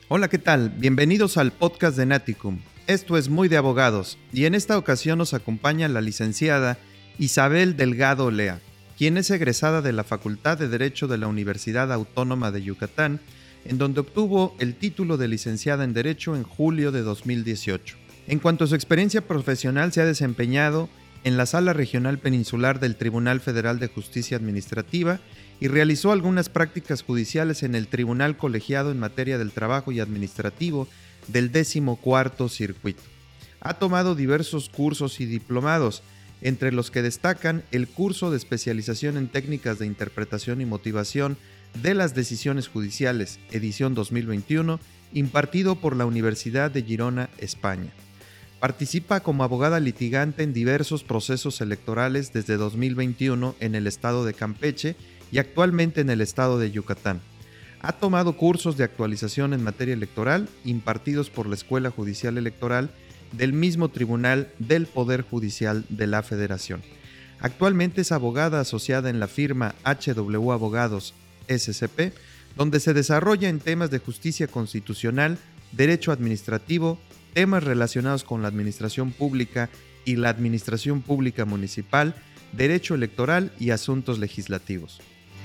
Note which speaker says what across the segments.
Speaker 1: Hola, ¿qué tal? Bienvenidos al podcast de Naticum. Esto es Muy de Abogados y en esta ocasión nos acompaña la licenciada Isabel Delgado Olea, quien es egresada de la Facultad de Derecho de la Universidad Autónoma de Yucatán, en donde obtuvo el título de licenciada en Derecho en julio de 2018. En cuanto a su experiencia profesional, se ha desempeñado en la Sala Regional Peninsular del Tribunal Federal de Justicia Administrativa y realizó algunas prácticas judiciales en el Tribunal Colegiado en materia del trabajo y administrativo del 14º Circuito. Ha tomado diversos cursos y diplomados, entre los que destacan el curso de especialización en técnicas de interpretación y motivación de las decisiones judiciales, edición 2021, impartido por la Universidad de Girona, España. Participa como abogada litigante en diversos procesos electorales desde 2021 en el estado de Campeche y actualmente en el estado de Yucatán. Ha tomado cursos de actualización en materia electoral impartidos por la Escuela Judicial Electoral del mismo Tribunal del Poder Judicial de la Federación. Actualmente es abogada asociada en la firma HW Abogados SCP, donde se desarrolla en temas de justicia constitucional, derecho administrativo, temas relacionados con la administración pública y la administración pública municipal, derecho electoral y asuntos legislativos.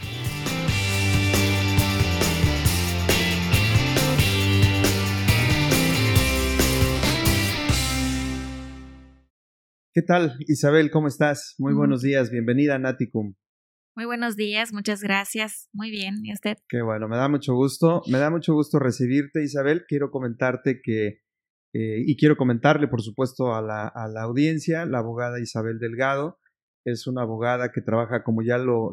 Speaker 1: ¿Qué tal, Isabel? ¿Cómo estás? Muy buenos días. Bienvenida a Naticum.
Speaker 2: Muy buenos días, muchas gracias. Muy bien, ¿y usted?
Speaker 1: Qué bueno, me da mucho gusto. Me da mucho gusto recibirte, Isabel. Quiero comentarte que, y quiero comentarle, por supuesto, a la audiencia, la abogada Isabel Delgado es una abogada que trabaja, como ya lo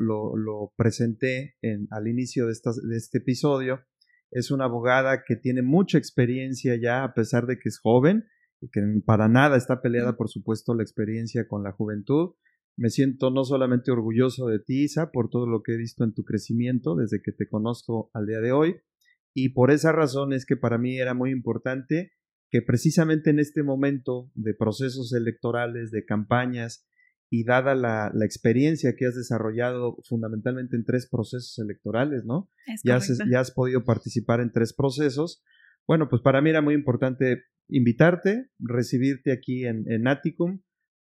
Speaker 1: presenté al inicio de este episodio, es una abogada que tiene mucha experiencia ya, a pesar de que es joven, y que para nada está peleada, por supuesto, la experiencia con la juventud. Me siento no solamente orgulloso de ti, Isa, por todo lo que he visto en tu crecimiento desde que te conozco al día de hoy, y por esa razón es que para mí era muy importante que precisamente en este momento de procesos electorales, de campañas, y dada la experiencia que has desarrollado fundamentalmente en 3 procesos electorales, ¿no?
Speaker 2: Es
Speaker 1: Ya
Speaker 2: correcto.
Speaker 1: has podido participar en 3 procesos. Bueno, pues para mí era muy importante invitarte, recibirte aquí en Naticum,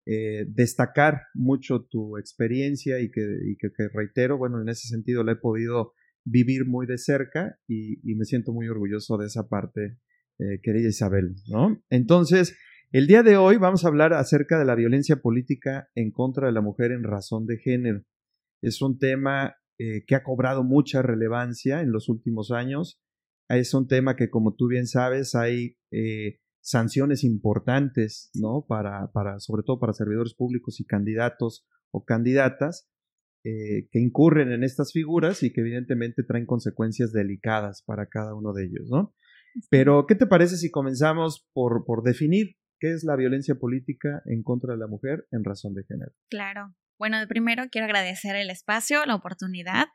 Speaker 1: destacar mucho tu experiencia y que reitero, bueno, en ese sentido la he podido vivir muy de cerca y me siento muy orgulloso de esa parte, querida Isabel, ¿no? Entonces, el día de hoy vamos a hablar acerca de la violencia política en contra de la mujer en razón de género. Es un tema que ha cobrado mucha relevancia en los últimos años. Es un tema que, como tú bien sabes, hay sanciones importantes, ¿no? Sobre todo para servidores públicos y candidatos o candidatas que incurren en estas figuras y que evidentemente traen consecuencias delicadas para cada uno de ellos, ¿no? Pero, ¿qué te parece si comenzamos por definir qué es la violencia política en contra de la mujer en razón de género?
Speaker 2: Claro. Bueno, de primero quiero agradecer el espacio, la oportunidad.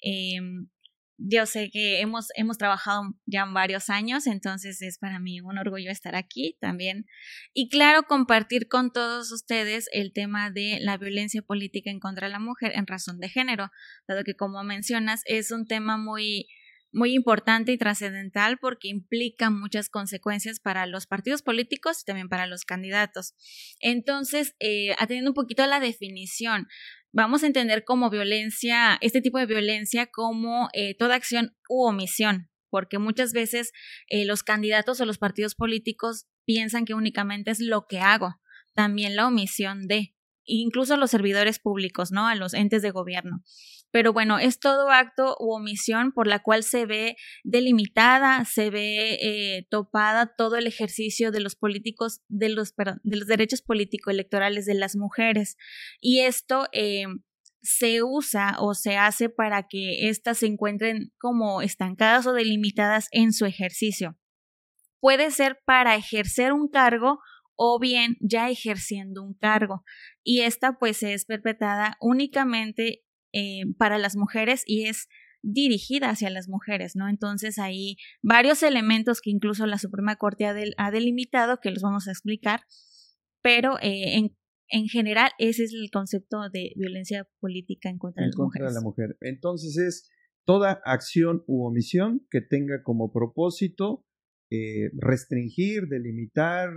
Speaker 2: Yo sé que hemos trabajado ya varios años, entonces es para mí un orgullo estar aquí también. Y claro, compartir con todos ustedes el tema de la violencia política en contra de la mujer en razón de género, dado que, como mencionas, es un tema muy importante y trascendental porque implica muchas consecuencias para los partidos políticos y también para los candidatos. Entonces, atendiendo un poquito a la definición, vamos a entender como violencia, este tipo de violencia como toda acción u omisión, porque muchas veces los candidatos o los partidos políticos piensan que únicamente es lo que hago, también la omisión de, incluso a los servidores públicos, ¿no? A los entes de gobierno. Pero bueno, es todo acto u omisión por la cual se ve delimitada, se ve topada todo el ejercicio de los políticos, de los derechos político-electorales de las mujeres. Y esto se usa o se hace para que éstas se encuentren como estancadas o delimitadas en su ejercicio. Puede ser para ejercer un cargo o bien ya ejerciendo un cargo. Y esta pues es perpetrada únicamente para las mujeres y es dirigida hacia las mujeres, ¿no? Entonces hay varios elementos que incluso la Suprema Corte ha delimitado, que los vamos a explicar, pero en general ese es el concepto de violencia política en contra de las mujeres.
Speaker 1: En contra de la mujer. Entonces es toda acción u omisión que tenga como propósito restringir, delimitar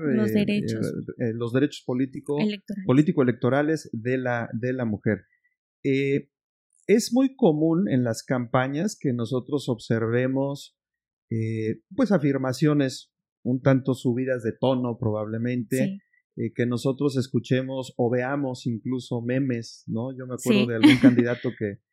Speaker 1: los derechos político-electorales de la mujer. Es muy común en las campañas que nosotros observemos pues afirmaciones un tanto subidas de tono probablemente, que nosotros escuchemos o veamos incluso memes, ¿no? Yo me acuerdo de algún candidato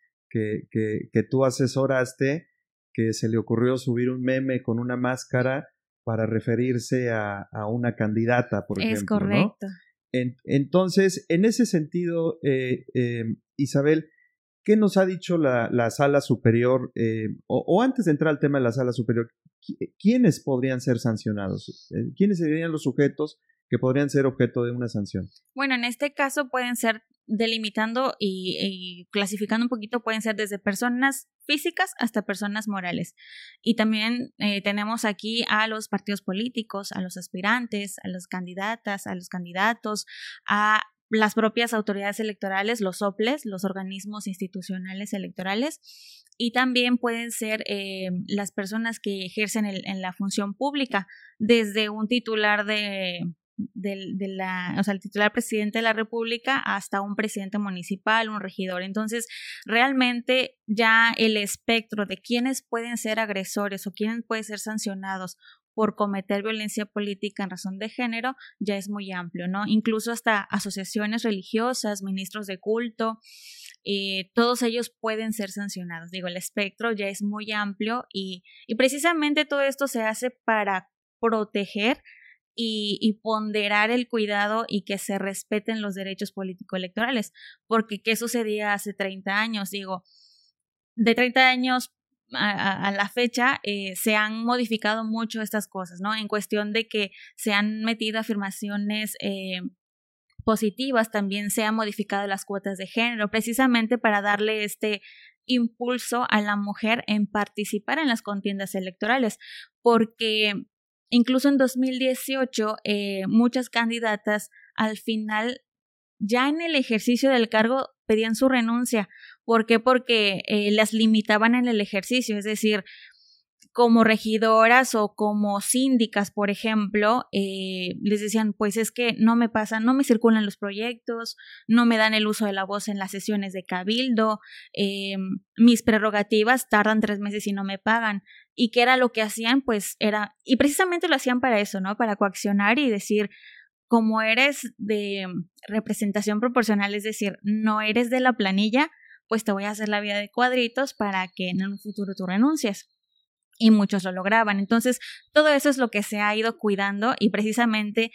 Speaker 1: que tú asesoraste, que se le ocurrió subir un meme con una máscara para referirse a una candidata, por ejemplo.
Speaker 2: Es correcto.
Speaker 1: ¿No? Entonces, en ese sentido, Isabel, ¿qué nos ha dicho la sala superior? O antes de entrar al tema de la sala superior, ¿quiénes podrían ser sancionados? ¿Quiénes serían los sujetos que podrían ser objeto de una sanción?
Speaker 2: Bueno, en este caso pueden ser, delimitando y clasificando un poquito, pueden ser desde personas físicas hasta personas morales. Y también tenemos aquí a los partidos políticos, a los aspirantes, a las candidatas, a los candidatos, a las propias autoridades electorales, los OPLES, los organismos institucionales electorales, y también pueden ser las personas que ejercen en la función pública, desde un titular el titular presidente de la República hasta un presidente municipal, un regidor. Entonces, realmente ya el espectro de quiénes pueden ser agresores o quiénes pueden ser sancionados por cometer violencia política en razón de género ya es muy amplio, ¿no? Incluso hasta asociaciones religiosas, ministros de culto, todos ellos pueden ser sancionados. Digo, el espectro ya es muy amplio y precisamente todo esto se hace para proteger y ponderar el cuidado y que se respeten los derechos político-electorales, porque ¿qué sucedía hace 30 años? Digo, de 30 años a la fecha se han modificado mucho estas cosas, ¿no? En cuestión de que se han metido afirmaciones positivas, también se han modificado las cuotas de género, precisamente para darle este impulso a la mujer en participar en las contiendas electorales, porque incluso en 2018 muchas candidatas al final ya en el ejercicio del cargo pedían su renuncia. ¿Por qué? Porque las limitaban en el ejercicio, es decir, como regidoras o como síndicas, por ejemplo, les decían, pues es que no me circulan los proyectos, no me dan el uso de la voz en las sesiones de cabildo, mis prerrogativas tardan 3 meses y no me pagan. ¿Y qué era lo que hacían? Pues y precisamente lo hacían para eso, ¿no? Para coaccionar y decir, como eres de representación proporcional, es decir, no eres de la planilla, pues te voy a hacer la vida de cuadritos para que en un futuro tú renuncies. Y muchos lo lograban. Entonces, todo eso es lo que se ha ido cuidando y precisamente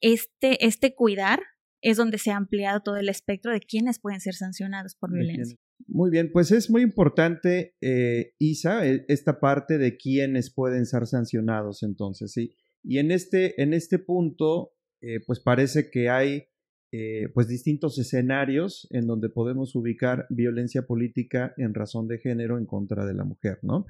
Speaker 2: este cuidar es donde se ha ampliado todo el espectro de quiénes pueden ser sancionados por violencia.
Speaker 1: Muy bien, pues es muy importante, Isa, esta parte de quiénes pueden ser sancionados entonces, ¿sí? Y en este punto, pues parece que hay pues distintos escenarios en donde podemos ubicar violencia política en razón de género en contra de la mujer, ¿no?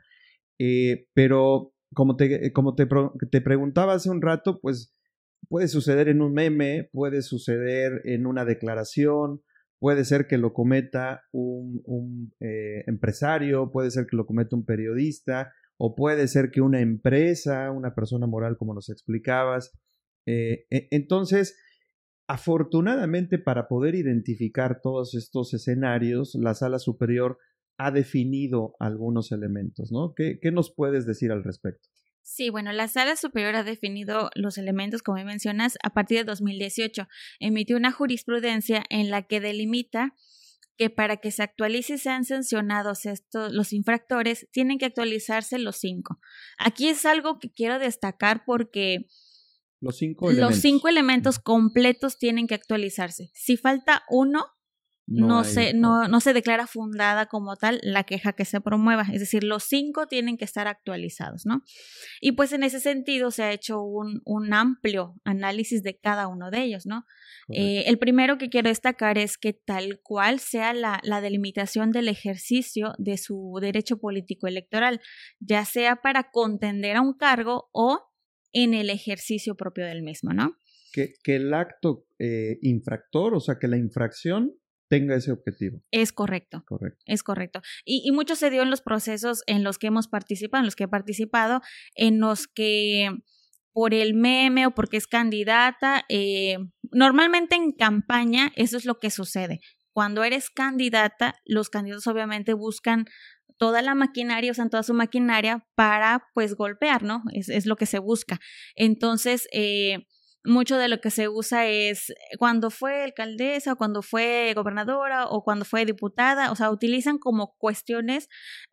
Speaker 1: Pero como te preguntaba hace un rato, pues puede suceder en un meme, puede suceder en una declaración, puede ser que lo cometa un empresario, puede ser que lo cometa un periodista, o puede ser que una empresa, una persona moral, como nos explicabas. Entonces, afortunadamente, para poder identificar todos estos escenarios, la Sala Superior ha definido algunos elementos, ¿no? ¿Qué nos puedes decir al respecto?
Speaker 2: Sí, bueno, la Sala Superior ha definido los elementos, como mencionas, a partir de 2018. Emitió una jurisprudencia en la que delimita que para que se actualice y sean sancionados los infractores, tienen que actualizarse los 5. Aquí es algo que quiero destacar porque
Speaker 1: los 5
Speaker 2: elementos completos tienen que actualizarse. Si falta uno, no se declara fundada como tal la queja que se promueva, es decir, los 5 tienen que estar actualizados, ¿no? Y pues en ese sentido se ha hecho un amplio análisis de cada uno de ellos, ¿no? El primero que quiero destacar es que tal cual sea la delimitación del ejercicio de su derecho político electoral, ya sea para contender a un cargo o en el ejercicio propio del mismo, ¿no?
Speaker 1: Que el acto infractor, o sea, que la infracción tenga ese objetivo.
Speaker 2: Es correcto. Es correcto. Y mucho se dio en los procesos en los que hemos participado, en los que he participado, en los que por el meme o porque es candidata, normalmente en campaña eso es lo que sucede. Cuando eres candidata, los candidatos obviamente buscan toda la maquinaria, usan toda su maquinaria para pues golpear, ¿no? Es lo que se busca. Entonces, mucho de lo que se usa es cuando fue alcaldesa o cuando fue gobernadora o cuando fue diputada, o sea, utilizan como cuestiones.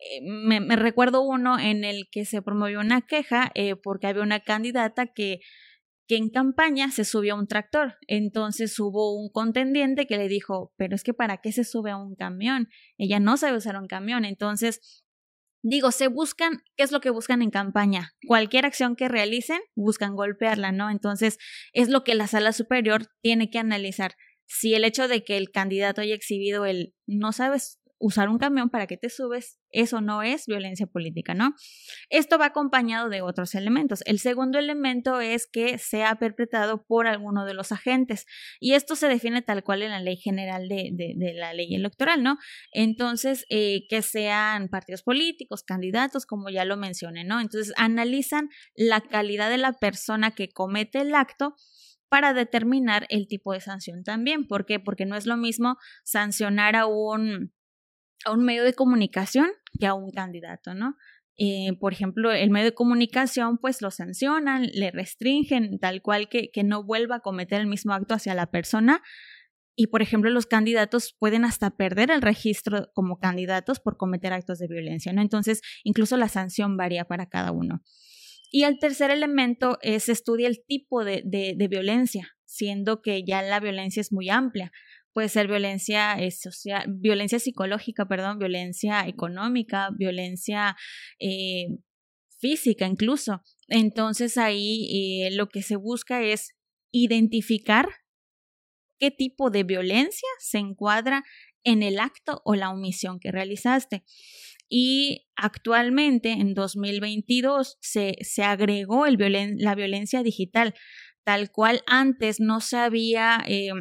Speaker 2: Me recuerdo uno en el que se promovió una queja porque había una candidata que en campaña se subió a un tractor. Entonces hubo un contendiente que le dijo, pero es que ¿para qué se sube a un camión? Ella no sabe usar un camión. Entonces, se buscan, ¿qué es lo que buscan en campaña? Cualquier acción que realicen, buscan golpearla, ¿no? Entonces, es lo que la sala superior tiene que analizar. Si el hecho de que el candidato haya exhibido el no sabes usar un camión, ¿para qué te subes? Eso no es violencia política, ¿no? Esto va acompañado de otros elementos. El segundo elemento es que sea perpetrado por alguno de los agentes y esto se define tal cual en la ley general de la ley electoral, ¿no? Entonces, que sean partidos políticos, candidatos, como ya lo mencioné, ¿no? Entonces, analizan la calidad de la persona que comete el acto para determinar el tipo de sanción también. ¿Por qué? Porque no es lo mismo sancionar a un medio de comunicación que a un candidato, ¿no? Por ejemplo, el medio de comunicación pues lo sancionan, le restringen tal cual que no vuelva a cometer el mismo acto hacia la persona y por ejemplo los candidatos pueden hasta perder el registro como candidatos por cometer actos de violencia, ¿no? Entonces incluso la sanción varía para cada uno. Y el tercer elemento es estudia el tipo de violencia, siendo que ya la violencia es muy amplia. Puede ser violencia social, violencia psicológica, violencia económica, violencia física incluso. Entonces ahí lo que se busca es identificar qué tipo de violencia se encuadra en el acto o la omisión que realizaste. Y actualmente, en 2022, se agregó la violencia digital, tal cual antes no se había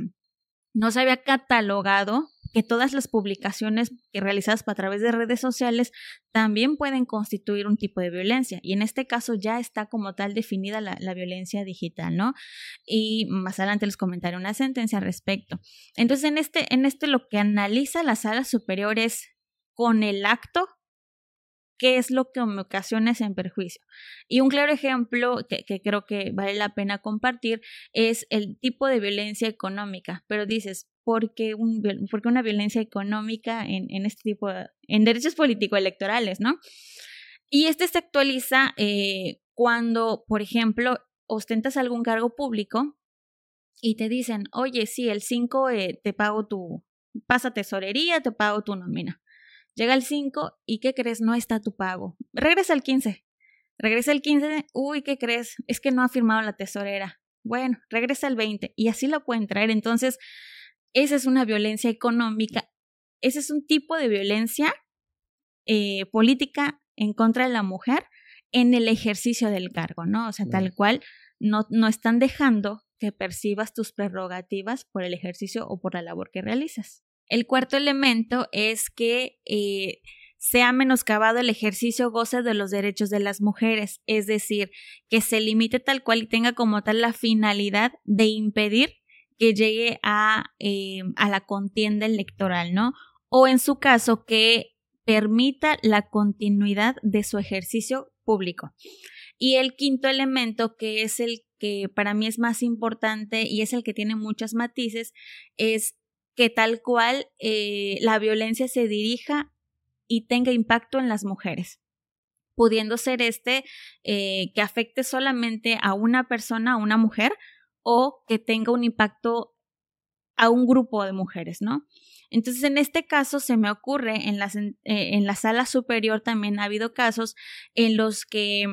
Speaker 2: catalogado que todas las publicaciones que realizadas a través de redes sociales también pueden constituir un tipo de violencia y en este caso ya está como tal definida la violencia digital, ¿no? Y más adelante les comentaré una sentencia al respecto. Entonces en este lo que analiza la sala superior es con el acto qué es lo que me ocasiona ese perjuicio. Y un claro ejemplo que creo que vale la pena compartir es el tipo de violencia económica. Pero dices, ¿por qué una violencia económica en este tipo en derechos político-electorales, ¿no? Y se actualiza cuando, por ejemplo, ostentas algún cargo público y te dicen, oye, sí, el 5 te pago pasa tesorería, te pago tu nómina. Llega el 5 y ¿qué crees? No está tu pago. Regresa el 15. Uy, ¿qué crees? Es que no ha firmado la tesorera. Bueno, regresa el 20 y así lo pueden traer. Entonces, esa es una violencia económica. Ese es un tipo de violencia política en contra de la mujer en el ejercicio del cargo, ¿no? O sea, tal cual no están dejando que percibas tus prerrogativas por el ejercicio o por la labor que realizas. El cuarto elemento es que sea menoscabado el ejercicio goce de los derechos de las mujeres, es decir, que se limite tal cual y tenga como tal la finalidad de impedir que llegue a la contienda electoral, ¿no? O en su caso, que permita la continuidad de su ejercicio público. Y el quinto elemento, que es el que para mí es más importante y es el que tiene muchos matices, es que tal cual la violencia se dirija y tenga impacto en las mujeres, pudiendo ser que afecte solamente a una persona, a una mujer, o que tenga un impacto a un grupo de mujeres, ¿no? Entonces, en este caso se me ocurre, en la sala superior también ha habido casos en los que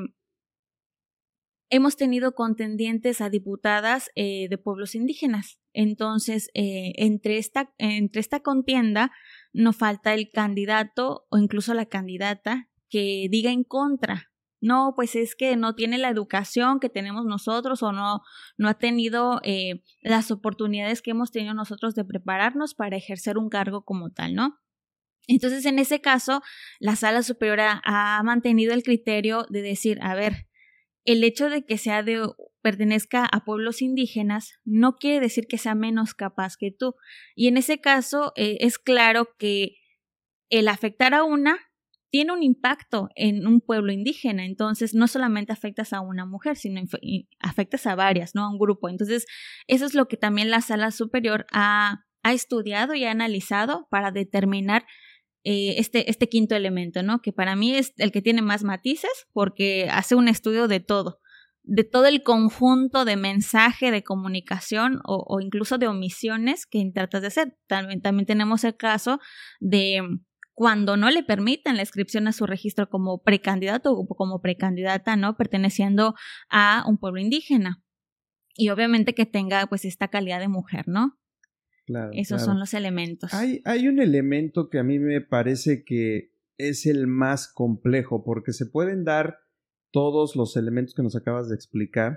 Speaker 2: hemos tenido contendientes a diputadas de pueblos indígenas. Entonces, entre esta contienda no falta el candidato o incluso la candidata que diga en contra no, pues es que no tiene la educación que tenemos nosotros o no ha tenido las oportunidades que hemos tenido nosotros de prepararnos para ejercer un cargo como tal, ¿no? Entonces, en ese caso, la Sala Superior ha mantenido el criterio de decir, a ver, el hecho de que pertenezca a pueblos indígenas no quiere decir que sea menos capaz que tú. Y en ese caso, es claro que el afectar a una tiene un impacto en un pueblo indígena. Entonces, no solamente afectas a una mujer, sino afectas a varias, ¿no? A un grupo. Entonces, eso es lo que también la Sala Superior ha estudiado y ha analizado para determinar este quinto elemento, ¿no? Que para mí es el que tiene más matices porque hace un estudio de todo el conjunto de mensaje, de comunicación o incluso de omisiones que tratas de hacer. También tenemos el caso de cuando no le permiten la inscripción a su registro como precandidato o como precandidata, ¿no? Perteneciendo a un pueblo indígena. Y obviamente que tenga pues esta calidad de mujer, ¿no?
Speaker 1: Claro,
Speaker 2: Esos son los elementos.
Speaker 1: Hay un elemento que a mí me parece que es el más complejo, porque se pueden dar todos los elementos que nos acabas de explicar,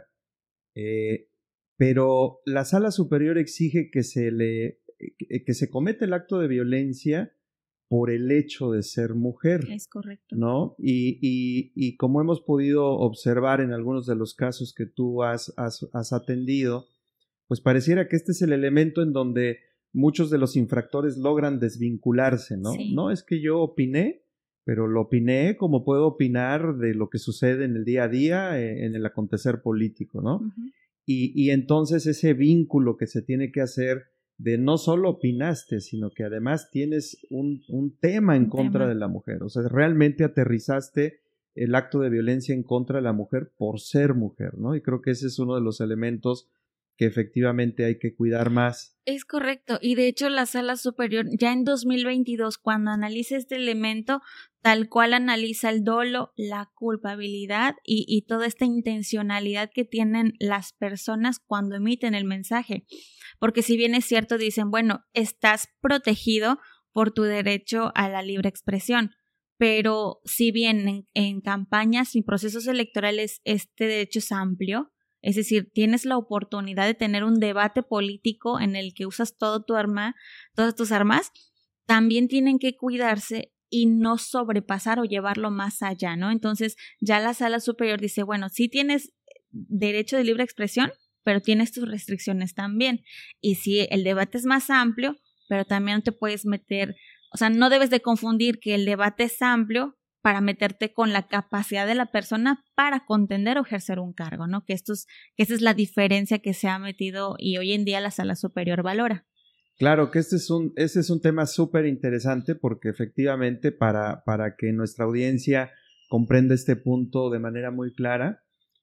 Speaker 1: pero la Sala Superior exige que se cometa el acto de violencia por el hecho de ser mujer.
Speaker 2: Es correcto.
Speaker 1: ¿No? Y como hemos podido observar en algunos de los casos que tú has atendido, pues pareciera que este es el elemento en donde muchos de los infractores logran desvincularse, ¿no?
Speaker 2: Sí.
Speaker 1: No es que yo opiné, pero lo opiné como puedo opinar de lo que sucede en el día a día, en el acontecer político, ¿no?
Speaker 2: Uh-huh.
Speaker 1: Y entonces ese vínculo que se tiene que hacer de no solo opinaste, sino que además tienes un tema en contra de la mujer. O sea, realmente aterrizaste el acto de violencia en contra de la mujer por ser mujer, ¿no? Y creo que ese es uno de los elementos que efectivamente hay que cuidar más.
Speaker 2: Es correcto, y de hecho la Sala Superior ya en 2022, cuando analiza este elemento, tal cual analiza el dolo, la culpabilidad y toda esta intencionalidad que tienen las personas cuando emiten el mensaje. Porque si bien es cierto, dicen, bueno, estás protegido por tu derecho a la libre expresión, pero si bien en campañas y procesos electorales este derecho es amplio, es decir, tienes la oportunidad de tener un debate político en el que usas todas tus armas, también tienen que cuidarse y no sobrepasar o llevarlo más allá, ¿no? Entonces, ya la Sala Superior dice, bueno, sí tienes derecho de libre expresión, pero tienes tus restricciones también. Y sí, el debate es más amplio, pero también te puedes meter, o sea, no debes de confundir que el debate es amplio para meterte con la capacidad de la persona para contender o ejercer un cargo, ¿no? Que esa es la diferencia que se ha metido y hoy en día la Sala Superior valora.
Speaker 1: Claro que ese es un tema súper interesante porque efectivamente para que nuestra audiencia comprenda este punto de manera muy clara,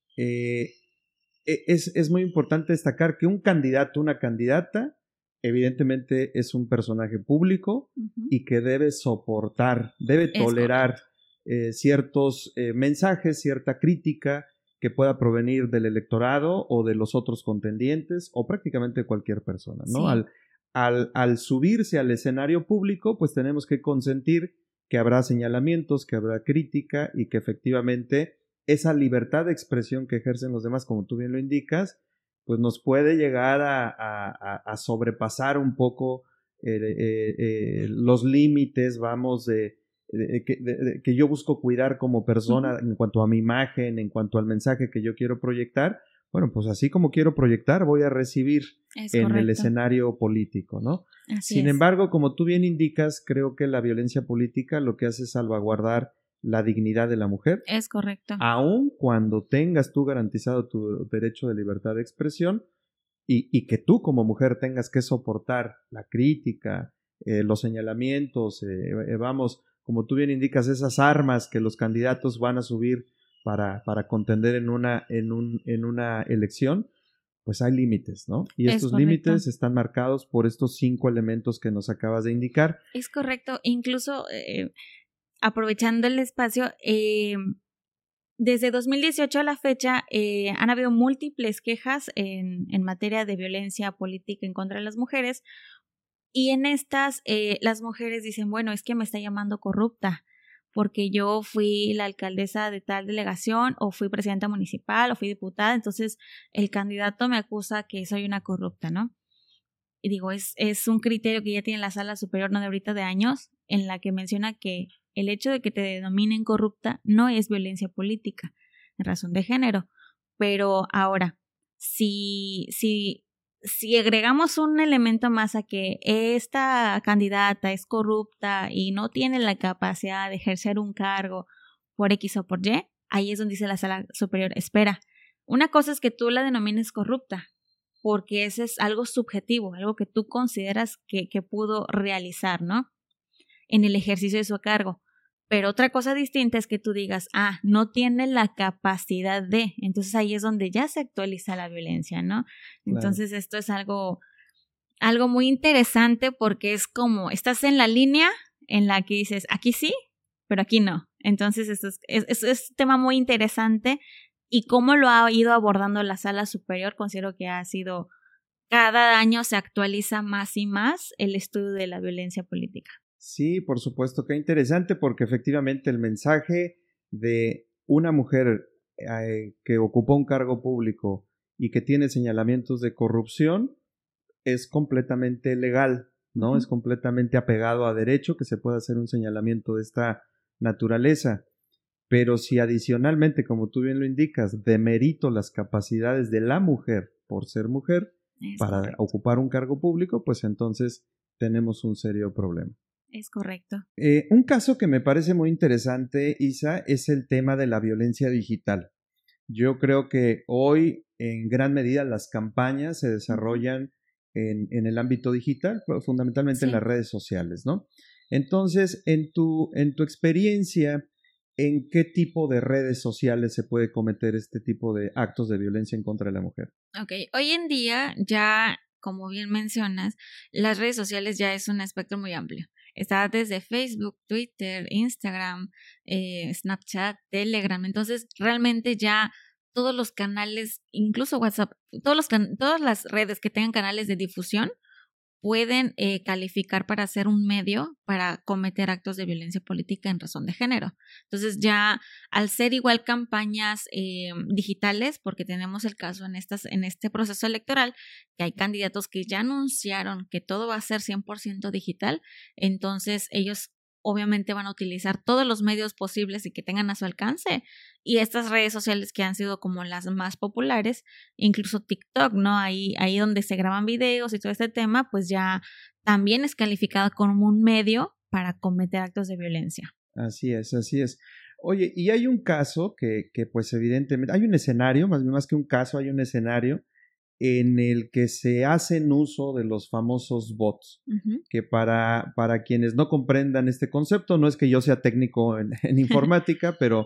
Speaker 1: es muy importante destacar que un candidato, una candidata, evidentemente es un personaje público uh-huh. y que debe soportar, debe tolerar ciertos mensajes, cierta crítica que pueda provenir del electorado o de los otros contendientes o prácticamente cualquier persona, ¿no? Sí. Al subirse al escenario público, pues tenemos que consentir que habrá señalamientos, que habrá crítica y que efectivamente esa libertad de expresión que ejercen los demás, como tú bien lo indicas, pues nos puede llegar a sobrepasar un poco los límites, vamos, que yo busco cuidar como persona uh-huh. en cuanto a mi imagen, en cuanto al mensaje que yo quiero proyectar. Bueno, pues así como quiero proyectar, voy a recibir en el escenario político, ¿no? Sin embargo, como tú bien indicas, creo que la violencia política lo que hace es salvaguardar la dignidad de la mujer.
Speaker 2: Es correcto.
Speaker 1: Aun cuando tengas tú garantizado tu derecho de libertad de expresión y que tú como mujer tengas que soportar la crítica, los señalamientos, vamos, como tú bien indicas, esas armas que los candidatos van a subir para contender en una elección, pues hay límites, ¿no? Y estos límites están marcados por estos 5 elementos que nos acabas de indicar.
Speaker 2: Es correcto, incluso aprovechando el espacio, desde 2018 a la fecha han habido múltiples quejas en materia de violencia política en contra de las mujeres y en estas las mujeres dicen, bueno, es que me está llamando corrupta porque yo fui la alcaldesa de tal delegación o fui presidenta municipal o fui diputada, entonces el candidato me acusa que soy una corrupta, ¿no? Y digo, es un criterio que ya tiene la Sala Superior, no de ahorita, de años, en la que menciona que el hecho de que te denominen corrupta no es violencia política, en razón de género. Pero ahora, si agregamos un elemento más a que esta candidata es corrupta y no tiene la capacidad de ejercer un cargo por X o por Y, ahí es donde dice la Sala Superior, espera, una cosa es que tú la denomines corrupta, porque ese es algo subjetivo, algo que tú consideras que pudo realizar, ¿no? En el ejercicio de su cargo. Pero otra cosa distinta es que tú digas, no tiene la capacidad de, entonces ahí es donde ya se actualiza la violencia, ¿no? Entonces claro. Esto es algo muy interesante porque es como, estás en la línea en la que dices, aquí sí, pero aquí no. Entonces esto es un tema muy interesante y cómo lo ha ido abordando la Sala Superior, considero que ha sido, cada año se actualiza más y más el estudio de la violencia política.
Speaker 1: Sí, por supuesto, qué interesante, porque efectivamente el mensaje de una mujer que ocupó un cargo público y que tiene señalamientos de corrupción es completamente legal, ¿no? Uh-huh. Es completamente apegado a derecho que se pueda hacer un señalamiento de esta naturaleza. Pero si adicionalmente, como tú bien lo indicas, demerito las capacidades de la mujer por ser mujer para ocupar un cargo público, pues entonces tenemos un serio problema.
Speaker 2: Es correcto.
Speaker 1: Un caso que me parece muy interesante, Isa, es el tema de la violencia digital. Yo creo que hoy en gran medida las campañas se desarrollan en el ámbito digital, fundamentalmente sí. En las redes sociales, ¿no? Entonces, en tu experiencia, ¿en qué tipo de redes sociales se puede cometer este tipo de actos de violencia en contra de la mujer?
Speaker 2: Ok, hoy en día ya, como bien mencionas, las redes sociales ya es un espectro muy amplio. Está desde Facebook, Twitter, Instagram, Snapchat, Telegram. Entonces, realmente ya todos los canales, incluso WhatsApp, todas las redes que tengan canales de difusión pueden calificar para ser un medio para cometer actos de violencia política en razón de género. Entonces ya al ser igual campañas digitales, porque tenemos el caso en este proceso electoral, que hay candidatos que ya anunciaron que todo va a ser 100% digital, entonces ellos obviamente van a utilizar todos los medios posibles y que tengan a su alcance. Y estas redes sociales que han sido como las más populares, incluso TikTok, ¿no? Ahí donde se graban videos y todo este tema, pues ya también es calificado como un medio para cometer actos de violencia.
Speaker 1: Así es, así es. Oye, y hay un caso que pues evidentemente, hay un escenario, más que un caso, hay un escenario en el que se hacen uso de los famosos bots, uh-huh. Que para quienes no comprendan este concepto, no es que yo sea técnico en informática, pero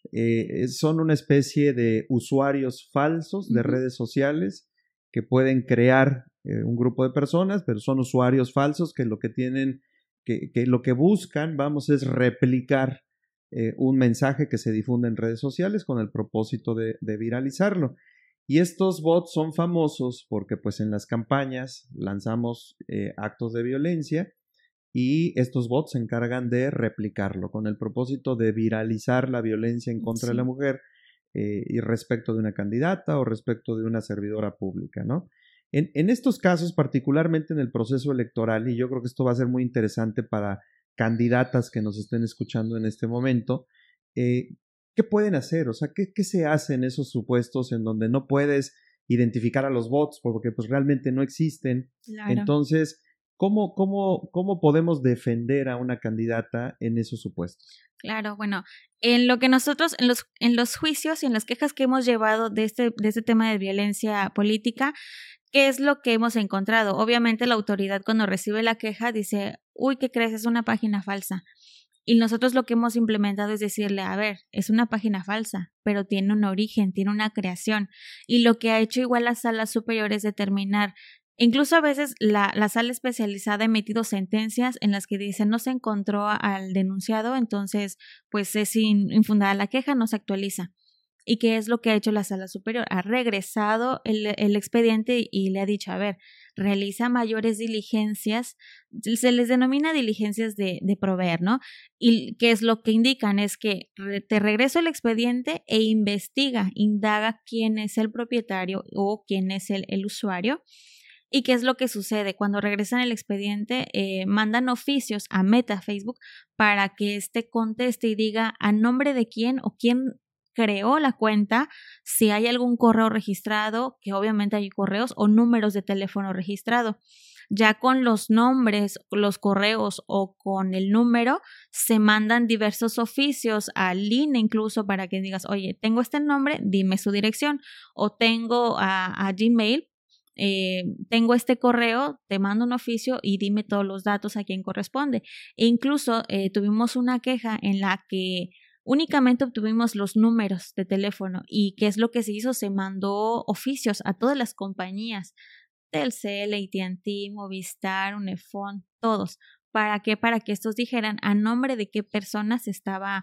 Speaker 1: son una especie de usuarios falsos de uh-huh. redes sociales que pueden crear un grupo de personas, pero son usuarios falsos que lo que tienen, que lo que buscan, es replicar un mensaje que se difunde en redes sociales con el propósito de viralizarlo. Y estos bots son famosos porque pues en las campañas lanzamos actos de violencia y estos bots se encargan de replicarlo con el propósito de viralizar la violencia en contra de la mujer y respecto de una candidata o respecto de una servidora pública, ¿no? En estos casos, particularmente en el proceso electoral, y yo creo que esto va a ser muy interesante para candidatas que nos estén escuchando en este momento, ¿qué pueden hacer? O sea, ¿qué se hace en esos supuestos en donde no puedes identificar a los bots porque pues realmente no existen? Claro. Entonces, ¿cómo podemos defender a una candidata en esos supuestos?
Speaker 2: Claro, bueno, en lo que nosotros, en los juicios y en las quejas que hemos llevado de este tema de violencia política, ¿qué es lo que hemos encontrado? Obviamente la autoridad cuando recibe la queja dice, uy, ¿qué crees? Es una página falsa. Y nosotros lo que hemos implementado es decirle, a ver, es una página falsa, pero tiene un origen, tiene una creación. Y lo que ha hecho igual la Sala Superior es determinar, incluso a veces la sala especializada ha emitido sentencias en las que dicen no se encontró al denunciado, entonces pues es infundada la queja, no se actualiza. ¿Y qué es lo que ha hecho la Sala Superior? Ha regresado el expediente y le ha dicho, a ver, realiza mayores diligencias, se les denomina diligencias de proveer, ¿no? Y qué es lo que indican es que te regreso el expediente e indaga quién es el propietario o quién es el usuario. ¿Y qué es lo que sucede? Cuando regresan el expediente, mandan oficios a Meta, Facebook, para que éste conteste y diga a nombre de quién o quién creó la cuenta, si hay algún correo registrado, que obviamente hay correos o números de teléfono registrado. Ya con los nombres, los correos o con el número, se mandan diversos oficios al INE incluso para que digas, oye, tengo este nombre, dime su dirección, o tengo a Gmail, tengo este correo, te mando un oficio y dime todos los datos a quien corresponde. E incluso tuvimos una queja en la que únicamente obtuvimos los números de teléfono y qué es lo que se hizo, se mandó oficios a todas las compañías, Telcel, AT&T, Movistar, Unifón, todos. ¿Para qué? Para que estos dijeran a nombre de qué personas estaba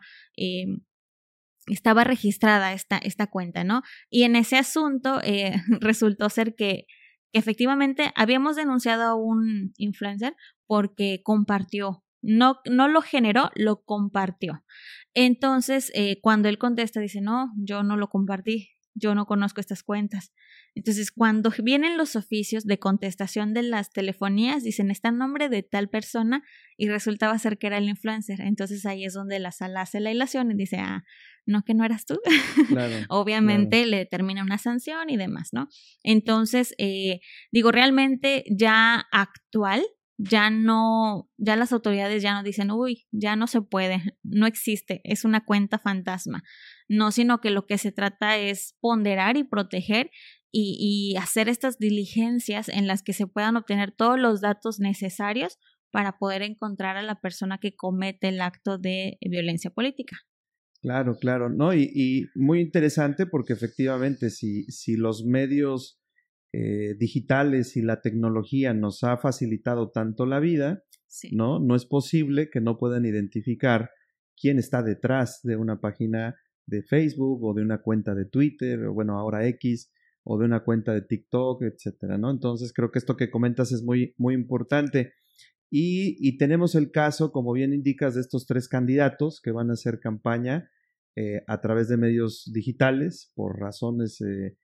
Speaker 2: registrada esta cuenta, ¿no? Y en ese asunto resultó ser que efectivamente habíamos denunciado a un influencer porque compartió, no lo generó, lo compartió. Entonces, cuando él contesta, dice, no, yo no lo compartí, yo no conozco estas cuentas. Entonces, cuando vienen los oficios de contestación de las telefonías, dicen, está en nombre de tal persona y resultaba ser que era el influencer. Entonces, ahí es donde la sala hace la ilación y dice, no, que no eras tú.
Speaker 1: Claro,
Speaker 2: Obviamente
Speaker 1: claro.
Speaker 2: le determina una sanción y demás, ¿no? Entonces, realmente ya actual, ya las autoridades ya no dicen, uy, ya no se puede, no existe, es una cuenta fantasma. No, sino que lo que se trata es ponderar y proteger y hacer estas diligencias en las que se puedan obtener todos los datos necesarios para poder encontrar a la persona que comete el acto de violencia política.
Speaker 1: Claro, claro, ¿no? Y muy interesante porque efectivamente si los medios digitales y la tecnología nos ha facilitado tanto la vida,
Speaker 2: sí,
Speaker 1: ¿no? No es posible que no puedan identificar quién está detrás de una página de Facebook o de una cuenta de Twitter, o bueno, ahora X, o de una cuenta de TikTok, etcétera, ¿no? Entonces creo que esto que comentas es muy, muy importante. Y tenemos el caso, como bien indicas, de estos 3 candidatos que van a hacer campaña a través de medios digitales por razones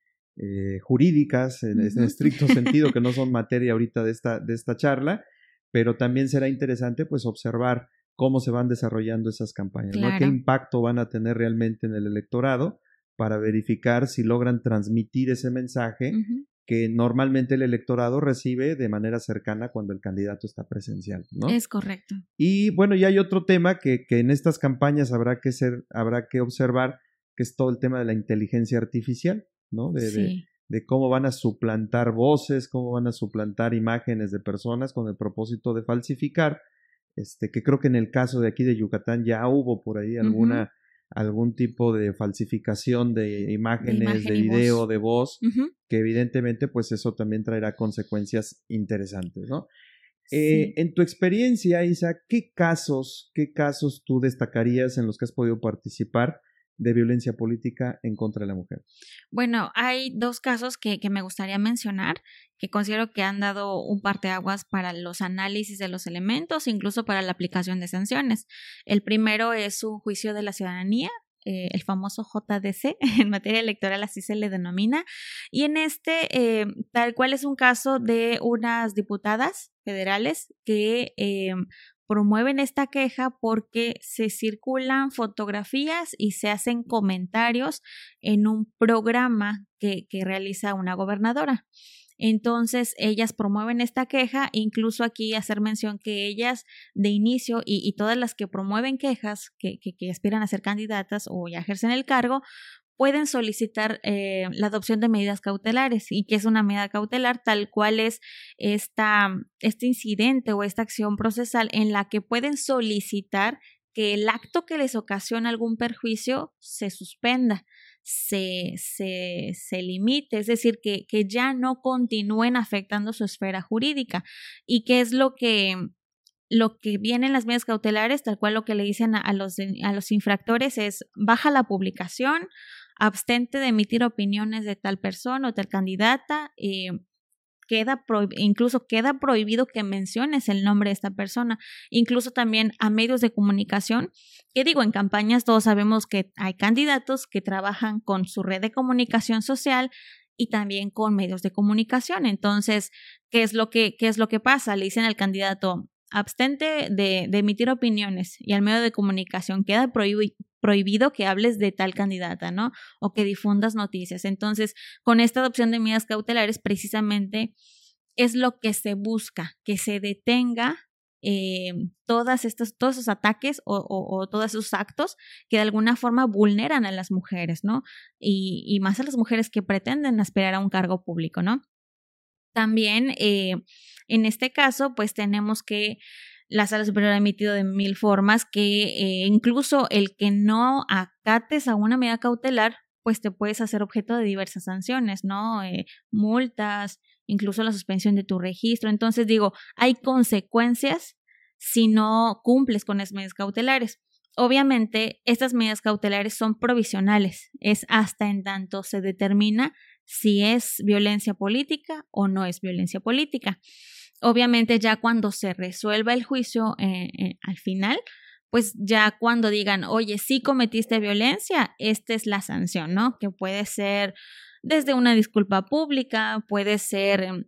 Speaker 1: jurídicas, en estricto sentido, que no son materia ahorita de esta charla, pero también será interesante pues observar cómo se van desarrollando esas campañas,
Speaker 2: claro,
Speaker 1: ¿no? ¿Qué impacto van a tener realmente en el electorado para verificar si logran transmitir ese mensaje que normalmente el electorado recibe de manera cercana cuando el candidato está presencial, ¿no?
Speaker 2: Es correcto.
Speaker 1: Y bueno, ya hay otro tema que en estas campañas habrá que observar, que es todo el tema de la inteligencia artificial, ¿no? De cómo van a suplantar voces, cómo van a suplantar imágenes de personas con el propósito de falsificar, que creo que en el caso de aquí de Yucatán ya hubo por ahí algún tipo de falsificación de imágenes, de video, de voz, que evidentemente pues eso también traerá consecuencias interesantes, ¿no?
Speaker 2: Sí.
Speaker 1: En tu experiencia, Isa, ¿qué casos tú destacarías en los que has podido participar de violencia política en contra de la mujer?
Speaker 2: Bueno, hay 2 casos que me gustaría mencionar, que considero que han dado un parteaguas para los análisis de los elementos, incluso para la aplicación de sanciones. El primero es un juicio de la ciudadanía, el famoso JDC, en materia electoral así se le denomina, y en tal cual es un caso de unas diputadas federales que promueven esta queja porque se circulan fotografías y se hacen comentarios en un programa que realiza una gobernadora. Entonces, ellas promueven esta queja, incluso aquí hacer mención que ellas de inicio y todas las que promueven quejas, que aspiran a ser candidatas o ya ejercen el cargo, pueden solicitar la adopción de medidas cautelares. ¿Y qué es una medida cautelar? Tal cual es este incidente o esta acción procesal en la que pueden solicitar que el acto que les ocasiona algún perjuicio se suspenda, se limite, es decir, que ya no continúen afectando su esfera jurídica. ¿Y qué es lo que viene en las medidas cautelares? Tal cual lo que le dicen a los infractores es: baja la publicación, abstente de emitir opiniones de tal persona o tal candidata, incluso queda prohibido que menciones el nombre de esta persona, incluso también a medios de comunicación, que digo, en campañas todos sabemos que hay candidatos que trabajan con su red de comunicación social y también con medios de comunicación. Entonces, ¿qué es lo que pasa? Le dicen al candidato, abstente de emitir opiniones, y al medio de comunicación queda prohibido que hables de tal candidata, ¿no? O que difundas noticias. Entonces, con esta adopción de medidas cautelares, precisamente es lo que se busca, que se detenga todos esos ataques o todos esos actos que de alguna forma vulneran a las mujeres, ¿no? Y más a las mujeres que pretenden aspirar a un cargo público, ¿no? También, en este caso, pues tenemos que la Sala Superior ha emitido de 1000 formas que incluso el que no acates a una medida cautelar, pues te puedes hacer objeto de diversas sanciones, ¿no? Multas, incluso la suspensión de tu registro. Entonces, digo, hay consecuencias si no cumples con las medidas cautelares. Obviamente, estas medidas cautelares son provisionales, es hasta en tanto se determina si es violencia política o no es violencia política. Obviamente ya cuando se resuelva el juicio al final, pues ya cuando digan, oye, sí cometiste violencia, esta es la sanción, ¿no? Que puede ser desde una disculpa pública, puede ser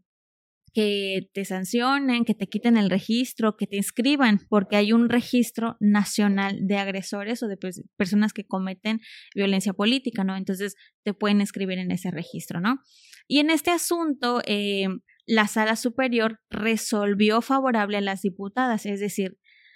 Speaker 2: que te sancionen, que te quiten el registro, que te inscriban, porque hay un registro nacional de agresores o de personas que cometen violencia política, ¿no? Entonces te pueden inscribir en ese registro, ¿no? Y en este asunto, la Sala Superior resolvió favorable a las diputadas, es decir,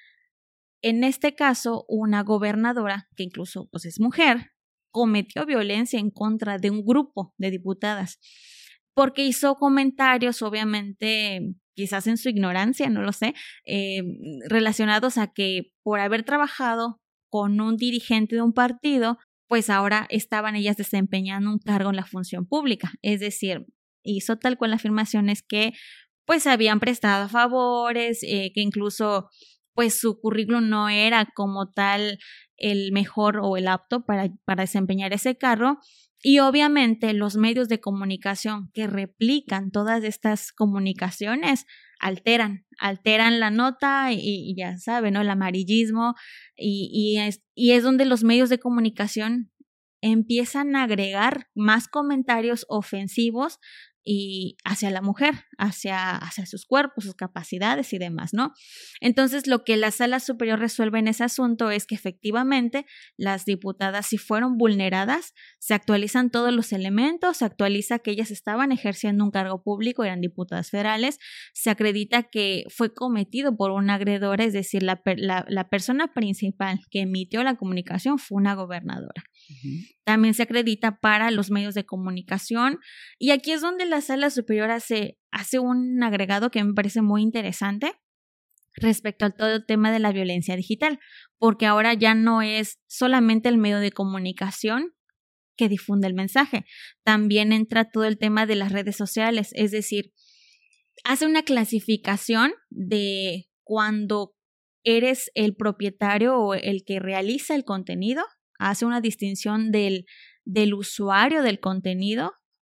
Speaker 2: en este caso, una gobernadora, que incluso pues, es mujer, cometió violencia en contra de un grupo de diputadas, porque hizo comentarios, obviamente, quizás en su ignorancia, no lo sé, relacionados a que por haber trabajado con un dirigente de un partido, pues ahora estaban ellas desempeñando un cargo en la función pública. Es decir, hizo tal cual afirmaciones que pues habían prestado favores, que incluso pues su currículum no era como tal el mejor o el apto para desempeñar ese cargo. Y obviamente los medios de comunicación que replican todas estas comunicaciones alteran la nota y ya saben, ¿no? El amarillismo y es donde los medios de comunicación empiezan a agregar más comentarios ofensivos y hacia la mujer, hacia sus cuerpos, sus capacidades y demás, ¿no? Entonces, lo que la Sala Superior resuelve en ese asunto es que efectivamente las diputadas, si fueron vulneradas, se actualizan todos los elementos, se actualiza que ellas estaban ejerciendo un cargo público, eran diputadas federales, se acredita que fue cometido por una agredora, es decir, la persona principal que emitió la comunicación fue una gobernadora. También se acredita para los medios de comunicación y aquí es donde la Sala Superior hace un agregado que me parece muy interesante respecto al todo el tema de la violencia digital, porque ahora ya no es solamente el medio de comunicación que difunde el mensaje, también entra todo el tema de las redes sociales, es decir, hace una clasificación de cuando eres el propietario o el que realiza el contenido, hace una distinción del usuario del contenido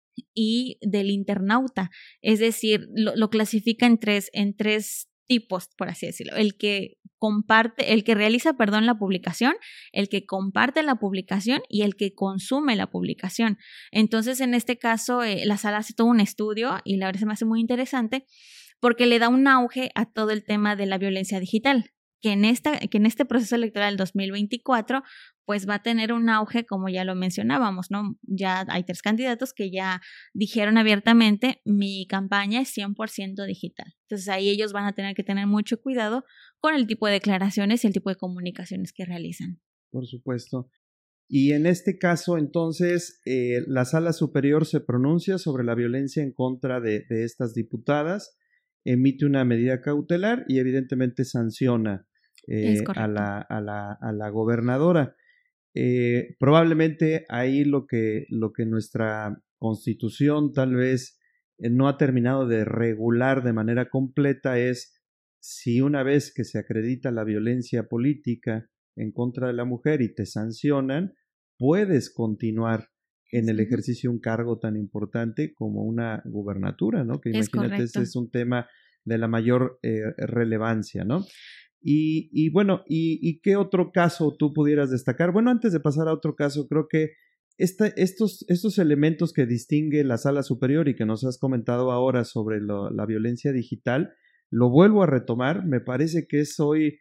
Speaker 2: y del internauta. Es decir, lo clasifica en tres tipos, por así decirlo. El que realiza, la publicación, el que comparte la publicación y el que consume la publicación. Entonces, en este caso, la Sala hace todo un estudio y la verdad se me hace muy interesante porque le da un auge a todo el tema de la violencia digital, que en este proceso electoral 2024 pues va a tener un auge, como ya lo mencionábamos, ¿no? Ya hay 3 candidatos que ya dijeron abiertamente, mi campaña es 100% digital. Entonces ahí ellos van a tener que tener mucho cuidado con el tipo de declaraciones y el tipo de comunicaciones que realizan.
Speaker 1: Por supuesto. Y en este caso, entonces, la Sala Superior se pronuncia sobre la violencia en contra de estas diputadas, emite una medida cautelar y evidentemente sanciona a la gobernadora. Probablemente ahí lo que nuestra Constitución tal vez no ha terminado de regular de manera completa es si una vez que se acredita la violencia política en contra de la mujer y te sancionan, puedes continuar en el ejercicio de un cargo tan importante como una gubernatura, ¿no? Que imagínate, ese es un tema de la mayor relevancia, ¿no? Y bueno, ¿y qué otro caso tú pudieras destacar? Bueno, antes de pasar a otro caso, creo que estos elementos que distingue la sala superior y que nos has comentado ahora sobre la violencia digital, lo vuelvo a retomar, me parece que es hoy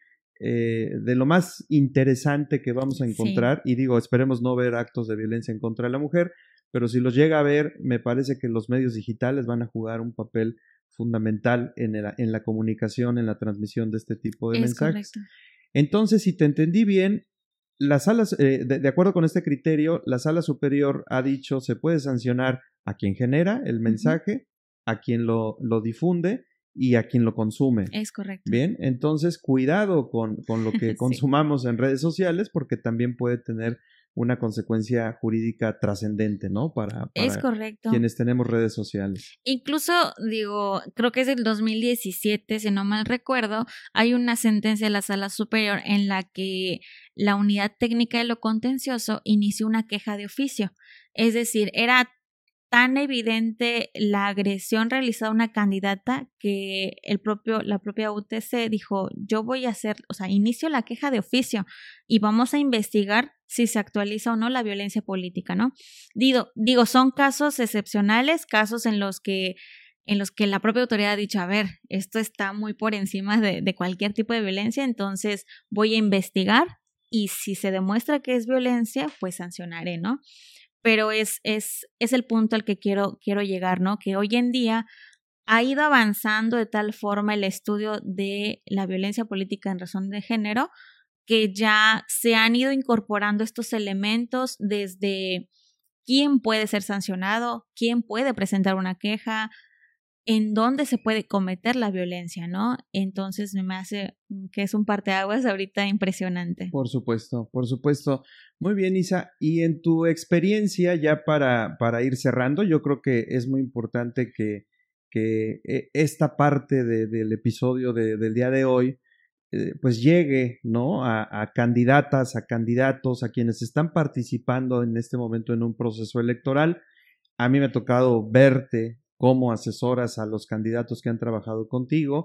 Speaker 1: de lo más interesante que vamos a encontrar, y digo, esperemos no ver actos de violencia en contra de la mujer, pero si los llega a ver, me parece que los medios digitales van a jugar un papel fundamental en la comunicación, en la transmisión de este tipo de mensajes. Correcto. Entonces, si te entendí bien, las salas, de acuerdo con este criterio, la sala superior ha dicho se puede sancionar a quien genera el mensaje, a quien lo difunde y a quien lo consume.
Speaker 2: Es correcto.
Speaker 1: Bien, entonces cuidado con lo que consumamos en redes sociales, porque también puede tener una consecuencia jurídica trascendente, ¿no? Para
Speaker 2: es correcto.
Speaker 1: Quienes tenemos redes sociales.
Speaker 2: Incluso, digo, creo que es del 2017, si no mal recuerdo, hay una sentencia de la Sala Superior en la que la Unidad Técnica de lo Contencioso inició una queja de oficio. Es decir, era tan evidente la agresión realizada a una candidata que la propia UTC dijo, yo voy a hacer, o sea, inicio la queja de oficio y vamos a investigar si se actualiza o no la violencia política, ¿no? Digo, son casos excepcionales, casos en los que la propia autoridad ha dicho, a ver, esto está muy por encima de cualquier tipo de violencia, entonces voy a investigar y si se demuestra que es violencia, pues sancionaré, ¿no? Pero es el punto al que quiero llegar, ¿no? Que hoy en día ha ido avanzando de tal forma el estudio de la violencia política en razón de género que ya se han ido incorporando estos elementos desde quién puede ser sancionado, quién puede presentar una queja, en dónde se puede cometer la violencia, ¿no? Entonces me hace que es un parteaguas ahorita impresionante.
Speaker 1: Por supuesto, por supuesto. Muy bien, Isa. Y en tu experiencia, ya para ir cerrando, yo creo que es muy importante que esta parte del episodio del día de hoy, pues llegue, ¿no? A candidatas, a candidatos, a quienes están participando en este momento en un proceso electoral. A mí me ha tocado verte cómo asesoras a los candidatos que han trabajado contigo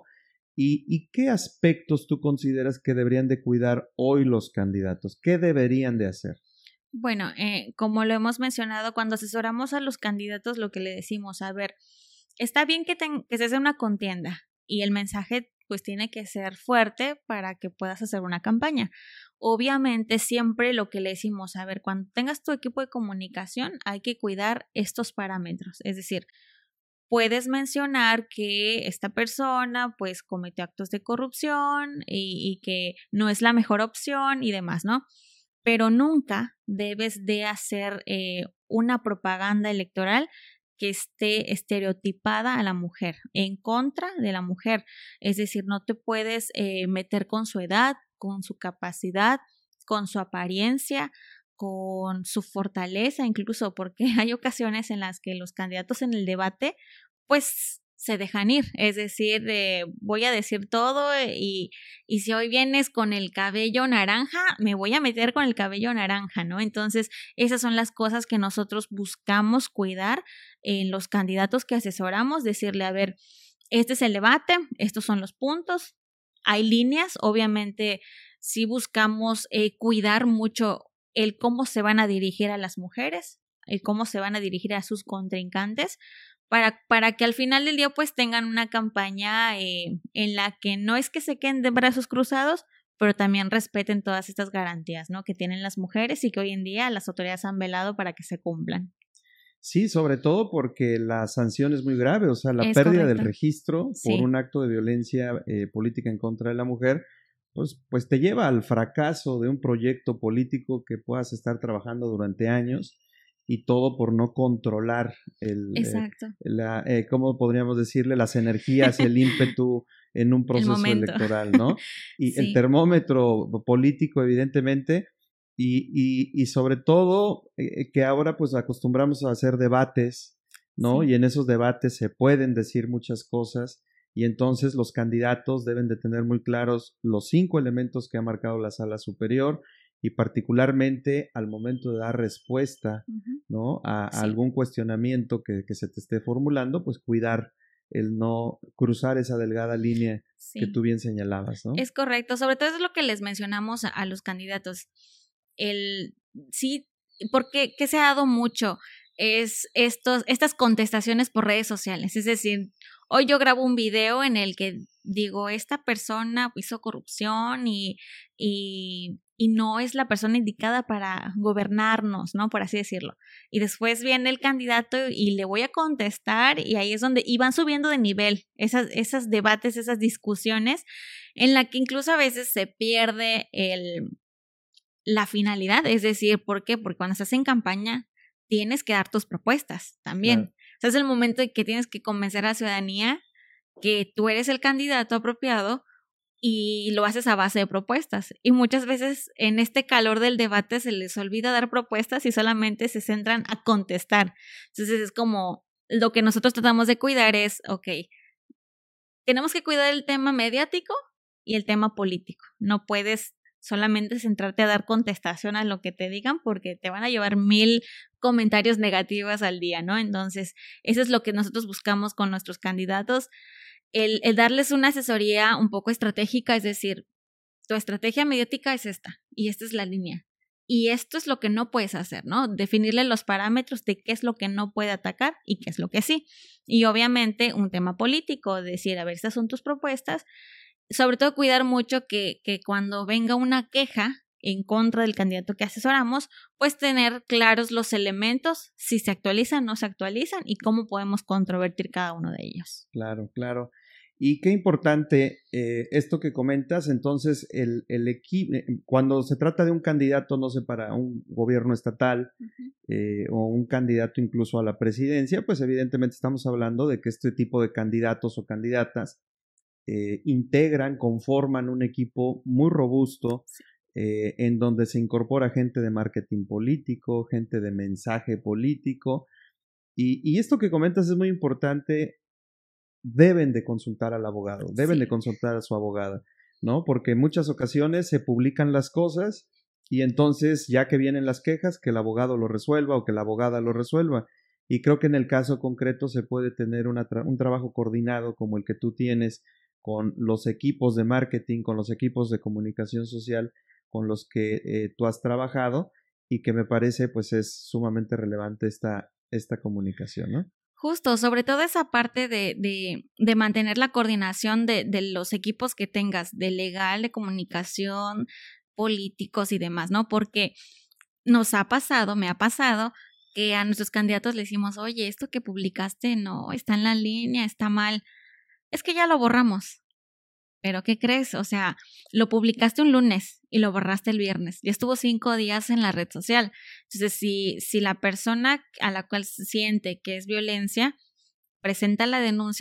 Speaker 1: y qué aspectos tú consideras que deberían de cuidar hoy los candidatos, qué deberían de hacer.
Speaker 2: Bueno, como lo hemos mencionado, cuando asesoramos a los candidatos, lo que le decimos, a ver, está bien que se haga una contienda y el mensaje pues tiene que ser fuerte para que puedas hacer una campaña. Obviamente siempre lo que le decimos, a ver, cuando tengas tu equipo de comunicación hay que cuidar estos parámetros, es decir, puedes mencionar que esta persona pues cometió actos de corrupción y que no es la mejor opción y demás, ¿no? Pero nunca debes de hacer una propaganda electoral que esté estereotipada a la mujer, en contra de la mujer. Es decir, no te puedes meter con su edad, con su capacidad, con su apariencia, con su fortaleza incluso, porque hay ocasiones en las que los candidatos en el debate pues se dejan ir, es decir, voy a decir todo y si hoy vienes con el cabello naranja, me voy a meter con el cabello naranja, ¿no? Entonces, esas son las cosas que nosotros buscamos cuidar en los candidatos que asesoramos, decirle, a ver, este es el debate, estos son los puntos, hay líneas, obviamente sí buscamos cuidar mucho el cómo se van a dirigir a las mujeres, el cómo se van a dirigir a sus contrincantes, para que al final del día pues tengan una campaña en la que no es que se queden de brazos cruzados, pero también respeten todas estas garantías, ¿no? Que tienen las mujeres y que hoy en día las autoridades han velado para que se cumplan.
Speaker 1: Sí, sobre todo porque la sanción es muy grave, o sea, la pérdida del registro por un acto de violencia política en contra de la mujer, pues te lleva al fracaso de un proyecto político que puedas estar trabajando durante años. Y todo por no controlar ¿cómo podríamos decirle? Las energías, el ímpetu en un proceso electoral, ¿no? Y sí. El termómetro político, evidentemente, y sobre todo que ahora pues acostumbramos a hacer debates, ¿no? Sí. Y en esos debates se pueden decir muchas cosas y entonces los candidatos deben de tener muy claros los 5 elementos que ha marcado la Sala Superior y particularmente al momento de dar respuesta, ¿no? a algún cuestionamiento que se te esté formulando, pues cuidar el no cruzar esa delgada línea que tú bien señalabas, ¿no?
Speaker 2: Es correcto, sobre todo es lo que les mencionamos a los candidatos. Porque ¿qué se ha dado mucho? Es estas contestaciones por redes sociales, es decir, hoy yo grabo un video en el que digo, esta persona hizo corrupción y no es la persona indicada para gobernarnos, ¿no? Por así decirlo. Y después viene el candidato y le voy a contestar y ahí es donde van subiendo de nivel esas debates, esas discusiones en la que incluso a veces se pierde la finalidad, es decir, ¿por qué? Porque cuando estás en campaña tienes que dar tus propuestas también. Claro. O sea, es el momento en que tienes que convencer a la ciudadanía que tú eres el candidato apropiado y lo haces a base de propuestas. Y muchas veces en este calor del debate se les olvida dar propuestas y solamente se centran a contestar. Entonces es como lo que nosotros tratamos de cuidar es, tenemos que cuidar el tema mediático y el tema político. No puedes solamente centrarte a dar contestación a lo que te digan porque te van a llevar 1000 comentarios negativos al día, ¿no? Entonces, eso es lo que nosotros buscamos con nuestros candidatos, el darles una asesoría un poco estratégica, es decir, tu estrategia mediática es esta y esta es la línea. Y esto es lo que no puedes hacer, ¿no? Definirle los parámetros de qué es lo que no puede atacar y qué es lo que sí. Y obviamente un tema político, decir, a ver, estas son tus propuestas. Sobre todo cuidar mucho que cuando venga una queja en contra del candidato que asesoramos, pues tener claros los elementos, si se actualizan, no se actualizan y cómo podemos controvertir cada uno de ellos.
Speaker 1: Claro, claro. Y qué importante esto que comentas, entonces el equipo, cuando se trata de un candidato, no sé, para un gobierno estatal o un candidato incluso a la presidencia, pues evidentemente estamos hablando de que este tipo de candidatos o candidatas integran, conforman un equipo muy robusto en donde se incorpora gente de marketing político, gente de mensaje político y esto que comentas es muy importante, deben de consultar al abogado, deben de consultar a su abogada, ¿no? Porque en muchas ocasiones se publican las cosas y entonces ya que vienen las quejas, que el abogado lo resuelva o que la abogada lo resuelva. Y creo que en el caso concreto se puede tener un trabajo coordinado como el que tú tienes con los equipos de marketing, con los equipos de comunicación social con los que tú has trabajado y que me parece pues es sumamente relevante esta comunicación, ¿no?
Speaker 2: Justo, sobre todo esa parte de mantener la coordinación de los equipos que tengas, de legal, de comunicación, políticos y demás, ¿no? Porque me ha pasado que a nuestros candidatos le decimos, oye, esto que publicaste no, está en la línea, está mal. Es que ya lo borramos. ¿Pero qué crees? O sea, lo publicaste un lunes y lo borraste el viernes. Ya estuvo 5 días en la red social. Entonces, si la persona a la cual se siente que es violencia presenta la denuncia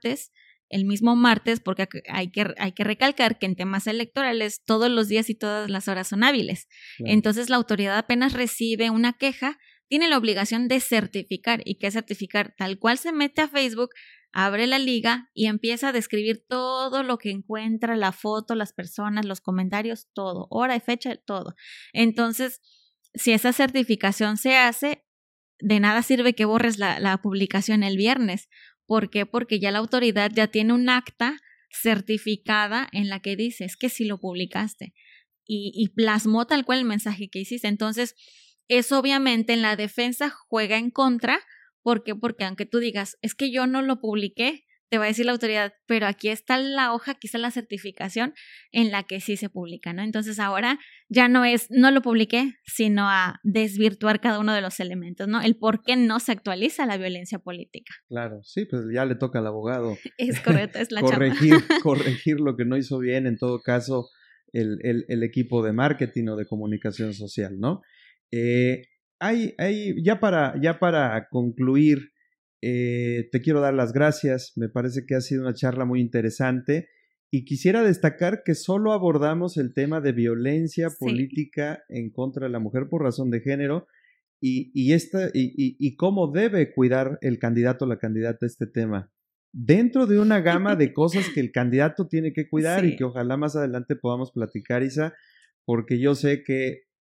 Speaker 2: el mismo martes, porque hay que recalcar que en temas electorales todos los días y todas las horas son hábiles. Claro. Entonces, la autoridad apenas recibe una queja, tiene la obligación de certificar. ¿Y qué certificar? Tal cual se mete a Facebook, abre la liga y empieza a describir todo lo que encuentra, la foto, las personas, los comentarios, todo, hora y fecha, todo. Entonces, si esa certificación se hace, de nada sirve que borres la publicación el viernes. ¿Por qué? Porque ya la autoridad ya tiene un acta certificada en la que dice, es que sí lo publicaste y plasmó tal cual el mensaje que hiciste. Entonces, eso obviamente en la defensa juega en contra. ¿Por qué? Porque aunque tú digas, es que yo no lo publiqué, te va a decir la autoridad, pero aquí está la hoja, aquí está la certificación en la que sí se publica, ¿no? Entonces ahora ya no lo publiqué, sino a desvirtuar cada uno de los elementos, ¿no? El por qué no se actualiza la violencia política.
Speaker 1: Claro, sí, pues ya le toca al abogado.
Speaker 2: Es correcto, es la
Speaker 1: corregir lo que no hizo bien, en todo caso, el equipo de marketing o de comunicación social, ¿no? Ya para concluir, te quiero dar las gracias. Me parece que ha sido una charla muy interesante y quisiera destacar que solo abordamos el tema de violencia política en contra de la mujer por razón de género y cómo debe cuidar el candidato o la candidata este tema dentro de una gama de cosas que el candidato tiene que cuidar y que ojalá más adelante podamos platicar, Isa, porque yo sé que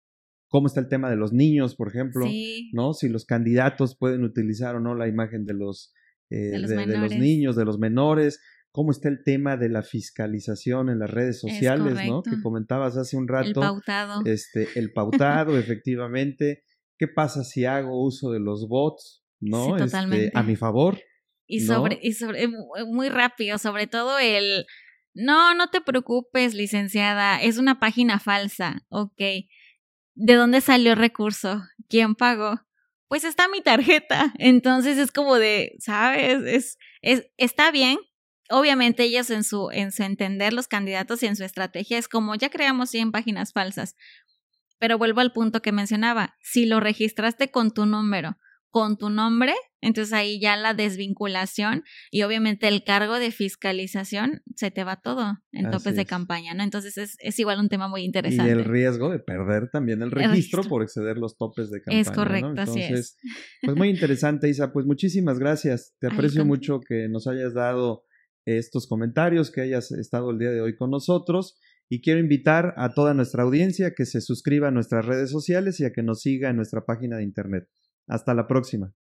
Speaker 1: cómo está el tema de los niños, por ejemplo,
Speaker 2: Sí.
Speaker 1: ¿no? Si los candidatos pueden utilizar o no la imagen de los niños, de los menores. Cómo está el tema de la fiscalización en las redes sociales, ¿no? Que comentabas hace un rato.
Speaker 2: El pautado.
Speaker 1: El pautado, efectivamente. ¿Qué pasa si hago uso de los bots, ¿no?
Speaker 2: Sí, totalmente.
Speaker 1: A mi favor.
Speaker 2: Y sobre muy rápido, sobre todo no te preocupes, licenciada, es una página falsa, ok. ¿De dónde salió el recurso? ¿Quién pagó? Pues está mi tarjeta. Entonces es como de, ¿sabes? Está bien. Obviamente ellos en su entender los candidatos y en su estrategia es como ya creamos 100 páginas falsas. Pero vuelvo al punto que mencionaba. Si lo registraste con tu número, con tu nombre, entonces ahí ya la desvinculación y obviamente el cargo de fiscalización se te va todo en topes de campaña, ¿no? Entonces es igual un tema muy interesante.
Speaker 1: Y el riesgo de perder también el registro por exceder los topes de campaña.
Speaker 2: Es correcto, ¿no?
Speaker 1: Entonces,
Speaker 2: así es.
Speaker 1: Pues muy interesante, Isa. Pues muchísimas gracias. Te aprecio mucho que nos hayas dado estos comentarios, que hayas estado el día de hoy con nosotros. Y quiero invitar a toda nuestra audiencia que se suscriba a nuestras redes sociales y a que nos siga en nuestra página de internet. Hasta la próxima.